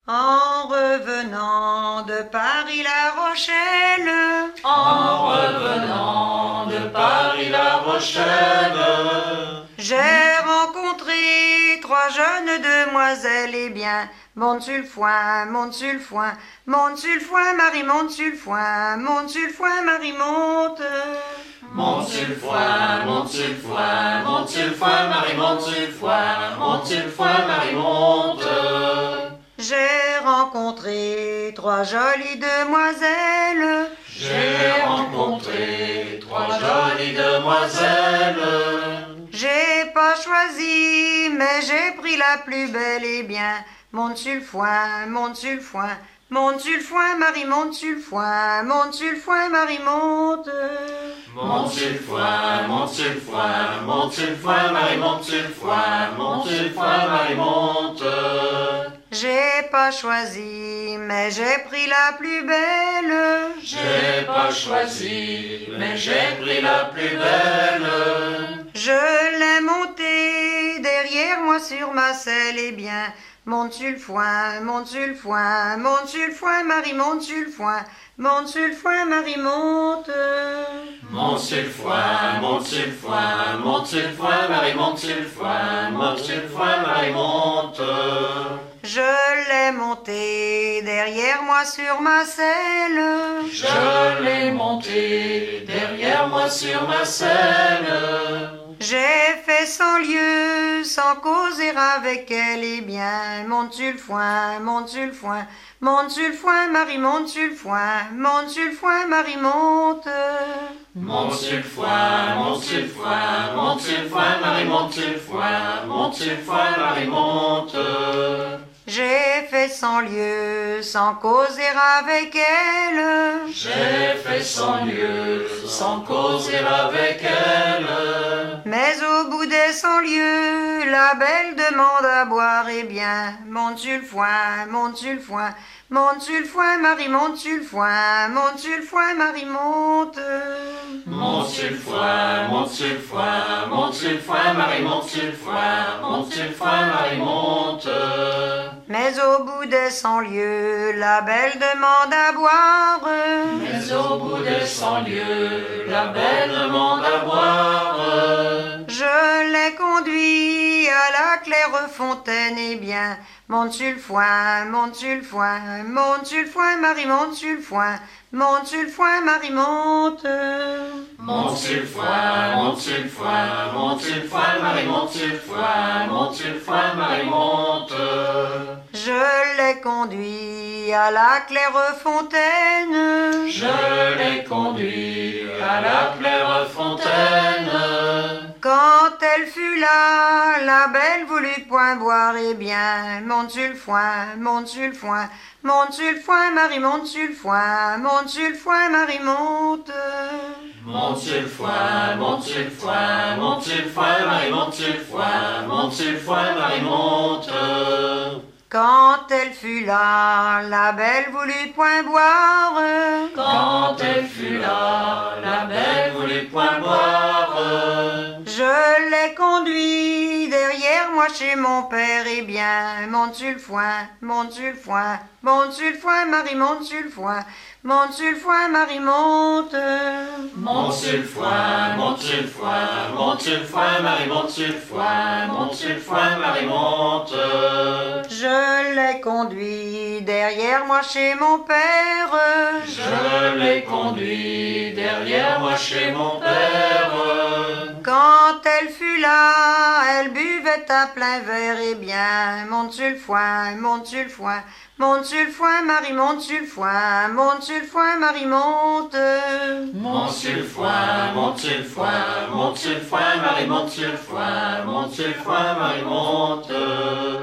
En revenant de Paris-La Rochelle, En revenant de Paris-La Rochelle, j'ai rencontré trois jeunes demoiselles, eh bien, monte sur le foin, monte sur le foin, monte sur le foin, Marie, monte sur le foin, monte sur le foin, Marie, monte. monte sur le foin, monte sur le foin, monte sur le foin, Marie, monte sur le foin, monte sur le foin, Marie, monte. J'ai rencontré trois jolies demoiselles, J'ai rencontré trois jolies demoiselles. j'ai pas choisi, mais j'ai pris la plus belle, eh bien, monte sur le foin, monte sur le foin, monte sur le foin, Marie, monte sur le foin, monte sur le foin, Marie, monte. Monte sur le foin, monte sur le foin, monte sur le foin, Marie, monte sur le foin, monte sur le foin, Marie, monte. J'ai pas choisi, mais j'ai pris la plus belle. J'ai pas choisi, mais j'ai pris la plus belle. Je l'ai montée derrière moi sur ma selle, eh bien, monte sur le foin, monte sur le foin, monte sur le foin, Marie, monte sur le foin, monte sur le foin, Marie, monte. Monte sur le foin, monte sur le foin, monte sur le foin, Marie, monte sur le foin, monte sur le foin, Marie, monte. Je l'ai montée derrière moi sur ma selle. Je l'ai montée derrière moi sur ma selle. J'ai fait 100 lieues sans causer avec elle, eh bien, monte sur le foin, monte sur le foin, monte sur le foin, Marie, monte sur le foin, monte sur le foin, Marie, monte. Monte sur le foin, monte sur le foin, monte sur le foin, Marie, monte sur le foin, monte sur le foin, Marie, monte. J'ai fait 100 lieues sans causer avec elle. J'ai fait 100 lieues sans causer avec elle. Mais au bout des 100 lieues, la belle demande à boire, eh bien, monte sur le foin, monte sur le foin, monte sur le foin, Marie, monte sur le foin, monte sur le foin, Marie, monte. Monte sur le foin, monte sur le foin, monte sur le foin, Marie, monte sur le foin, monte sur le foin, Marie, monte. Mais au bout des 100 lieues, la belle demande à boire. Mais au bout des 100 lieues, la belle demande à boire. Je l'ai conduit à la claire fontaine, eh bien, monte sur le foin, monte sur le foin, monte sur le foin, Marie, monte sur le foin, monte sur le foin, Marie, monte. Monte sur le foin, monte sur le foin, monte sur le foin, Marie, monte sur le foin, monte sur le foin, Marie, monte. Je l'ai conduit à la claire fontaine. Je l'ai conduit à la claire fontaine. Quand elle fut là, la belle voulut point boire, eh bien, monte sur le foin, monte sur le foin, monte sur le foin, Marie, monte sur le foin, monte sur le foin, Marie, monte. Monte sur le foin, monte sur le foin, monte sur le foin, Marie, monte sur le foin, monte sur le foin, Marie, monte. Quand elle fut là, la belle voulut point boire. Quand elle fut là, la belle voulut point boire. Je l'ai conduit derrière moi chez mon père, eh bien, monte sur le foin, monte sur le foin, monte sur le foin, Marie, monte sur le foin, monte sur le foin, Marie, monte. Monte sur le foin, monte sur le foin, monte sur le foin, Marie, monte sur le foin, monte sur le foin, Marie, monte. Je l'ai conduit derrière moi chez mon père. Je l'ai conduit derrière moi chez mon père. Quand elle fut là, elle buvait à plein verre, eh bien, monte sur le foin, monte sur le foin, monte sur le foin, Marie, monte sur le foin, monte sur le foin, Marie, monte. Monte sur le foin, monte sur le foin, monte sur le foin, Marie, monte sur le foin, monte sur le foin, Marie, monte.